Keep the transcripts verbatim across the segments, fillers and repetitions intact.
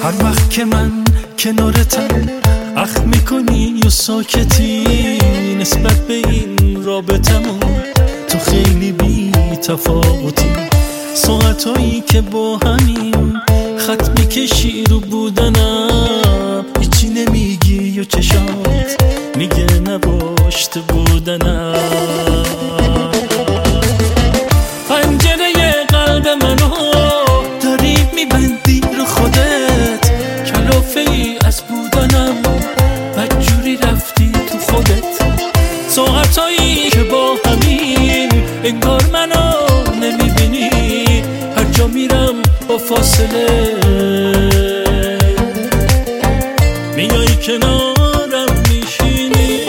هر وقت که من کنارتم اخم میکنی و ساکتی نسبت به این رابطمون تو خیلی بی تفاوتی. ساعتایی که با همیم خط میکشی رو بودنم هیچی نمیگی و چشات میگه نباشته بودنم. پنجره قلب منو داری میبندی رو خودت، کلافه ای از بودنم بدجوری رفتی تو خودت. ساعتایی که با همین انگار منو نمیبینی، هر جا میرم با فاصله میای کنارم میشینی.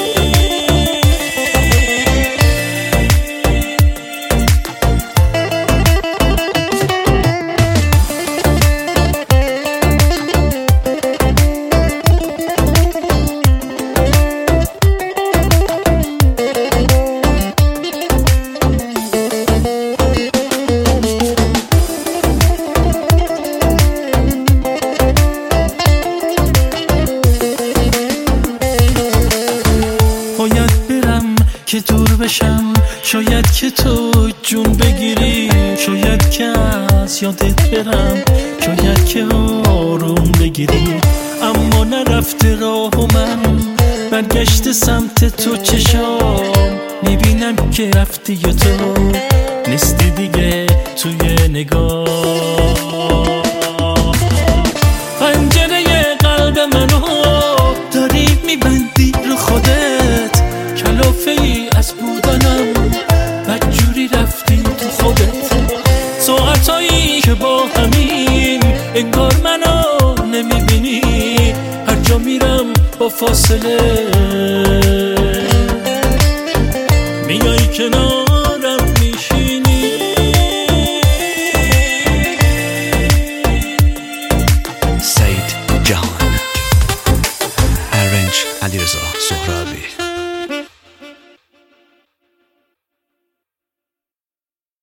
که دور بشم، شاید که تو جون بگیری، شاید که از یادت برم، شاید که آروم بگیری. اما نرفته راه و من برگشت سمت تو چشام میبینم که رفتی و تو نیستی دیگه توی نگاه. پنجره قلب منو داری میبندی رو خودت، کلافه ای از بودنم بدجوری رفتی تو خودت. ساعتایی که با همین انگار منو نمیبینی، هر جا میرم با فاصله میای کنارم میشینی. سعید جهان، ارنج علیرضا سهرابی.